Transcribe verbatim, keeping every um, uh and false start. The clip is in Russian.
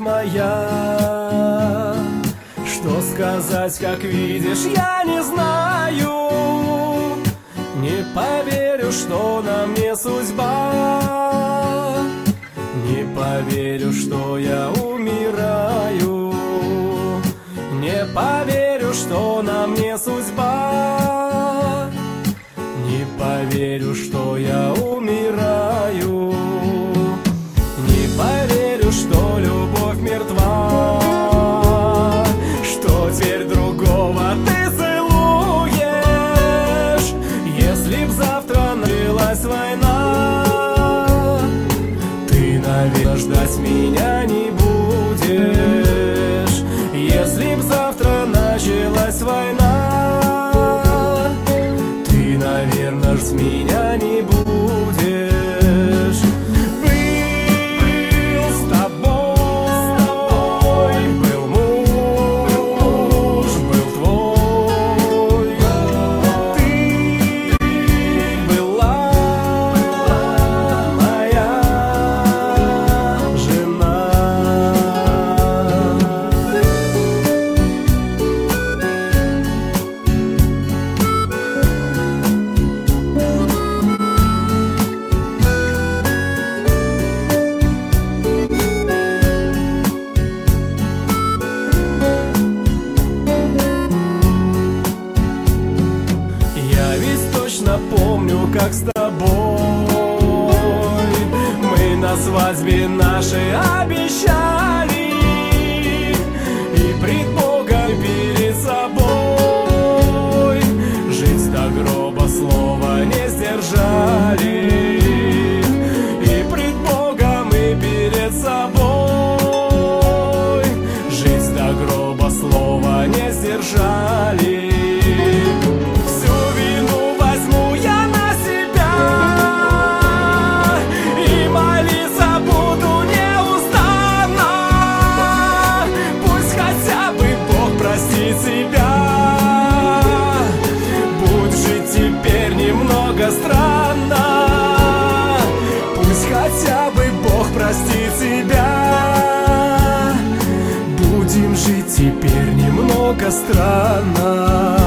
моя. Что сказать, как видишь, я не знаю. Не поверю, что на мне судьба. Не поверю, что я умираю. Не поверю, что на мне судьба. Не поверю, что я умираю. Не поверю, что любовь мертва. Что теперь другого ты целуешь. Если б завтра началась война, ты, наверное, ждать меня не будешь. Если б завтра началась война, ты, наверное, ждать меня не будешь. Был с тобой, был муж, был твой. Ты была моя жена. Я ведь точно помню, как с тобой мы на свадьбе нашей обещали, и пред Богом перед собой жить до гроба слова не сдержали. И пред Богом и перед собой жить до гроба слова не сдержали. Всю вину возьму я на себя и молиться буду неустанно. Пусть хотя бы Бог простит тебя. Будь жить теперь немного странно. Пусть хотя бы Бог простит тебя. Будем жить теперь немного странно.